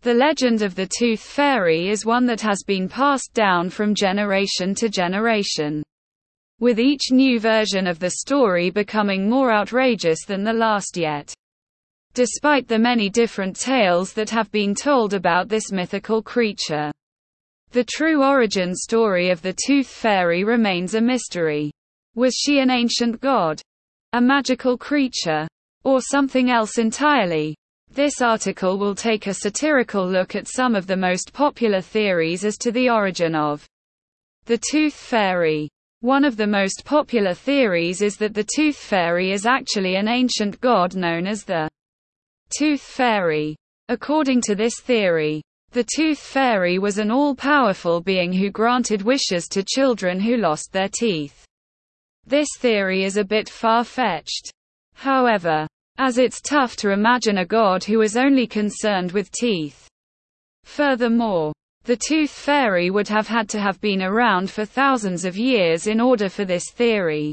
The legend of the Tooth Fairy is one that has been passed down from generation to generation, with each new version of the story becoming more outrageous than the last yet. Despite the many different tales that have been told about this mythical creature, the true origin story of the Tooth Fairy remains a mystery. Was she an ancient god, a magical creature, or something else entirely? This article will take a satirical look at some of the most popular theories as to the origin of the Tooth Fairy. One of the most popular theories is that the Tooth Fairy is actually an ancient god known as the Tooth Fairy. According to this theory, the Tooth Fairy was an all-powerful being who granted wishes to children who lost their teeth. This theory is a bit far-fetched. However, as it's tough to imagine a god who is only concerned with teeth. Furthermore, the Tooth Fairy would have had to have been around for thousands of years in order for this theory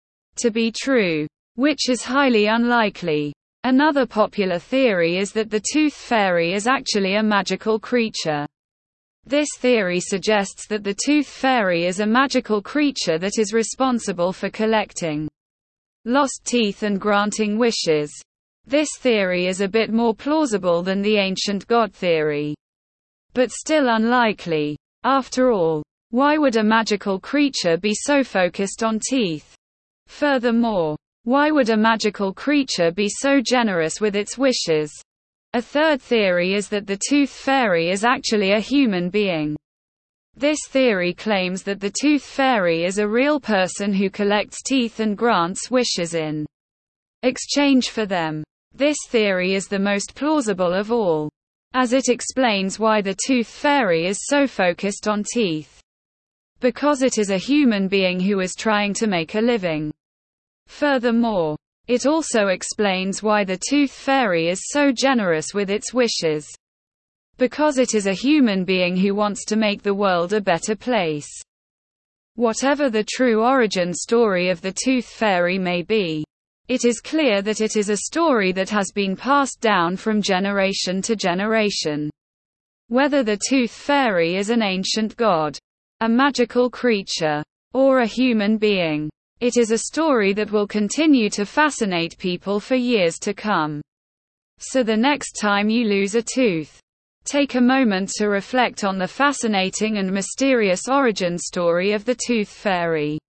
to be true, which is highly unlikely. Another popular theory is that the Tooth Fairy is actually a magical creature. This theory suggests that the Tooth Fairy is a magical creature that is responsible for collecting lost teeth and granting wishes. This theory is a bit more plausible than the ancient god theory, but still unlikely. After all, why would a magical creature be so focused on teeth? Furthermore, why would a magical creature be so generous with its wishes? A third theory is that the Tooth Fairy is actually a human being. This theory claims that the Tooth Fairy is a real person who collects teeth and grants wishes in exchange for them. This theory is the most plausible of all, as it explains why the Tooth Fairy is so focused on teeth. Because it is a human being who is trying to make a living. Furthermore, it also explains why the Tooth Fairy is so generous with its wishes. Because it is a human being who wants to make the world a better place. Whatever the true origin story of the Tooth Fairy may be, it is clear that it is a story that has been passed down from generation to generation. Whether the Tooth Fairy is an ancient god, a magical creature, or a human being, it is a story that will continue to fascinate people for years to come. So the next time you lose a tooth, take a moment to reflect on the fascinating and mysterious origin story of the Tooth Fairy.